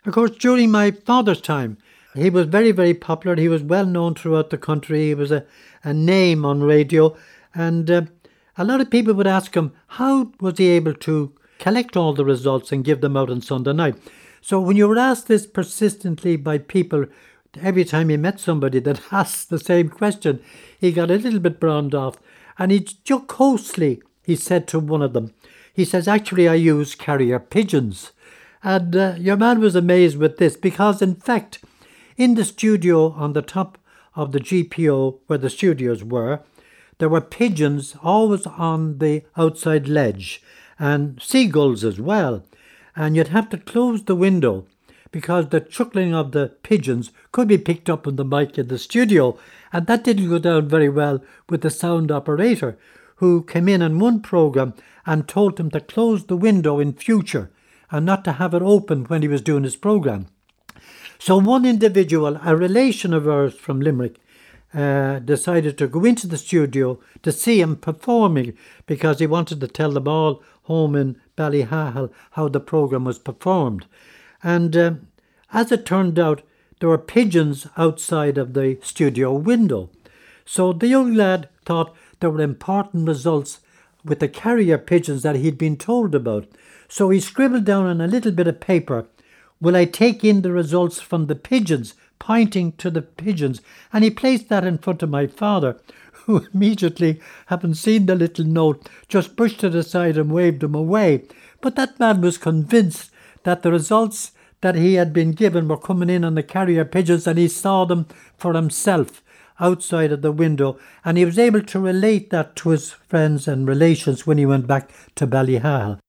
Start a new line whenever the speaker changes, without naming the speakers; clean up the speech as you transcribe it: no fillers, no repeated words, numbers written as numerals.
Of course, during my father's time, he was very, very popular. He was well known throughout the country. He was a name on radio. And a lot of people would ask him, how was he able to collect all the results and give them out on Sunday night? So when you were asked this persistently by people, every time he met somebody that asked the same question, he got a little bit browned off. And he jocosely, he said to one of them, he says, actually, I use carrier pigeons. And your man was amazed with this because, in fact, in the studio on the top of the GPO where the studios were, there were pigeons always on the outside ledge and seagulls as well. And you'd have to close the window because the chuckling of the pigeons could be picked up on the mic in the studio. And that didn't go down very well with the sound operator, who came in one programme and told him to close the window in future and not to have it open when he was doing his programme. So one individual, a relation of ours from Limerick, decided to go into the studio to see him performing because he wanted to tell them all home in Ballyhahill how the programme was performed. And as it turned out, there were pigeons outside of the studio window. So the young lad thought there were important results with the carrier pigeons that he'd been told about. So he scribbled down on a little bit of paper, will I take in the results from the pigeons, pointing to the pigeons. And he placed that in front of my father, who immediately, having seen the little note, just pushed it aside and waved him away. But that man was convinced that the results that he had been given were coming in on the carrier pigeons, and he saw them for himself outside of the window, and he was able to relate that to his friends and relations when he went back to Ballyhahill.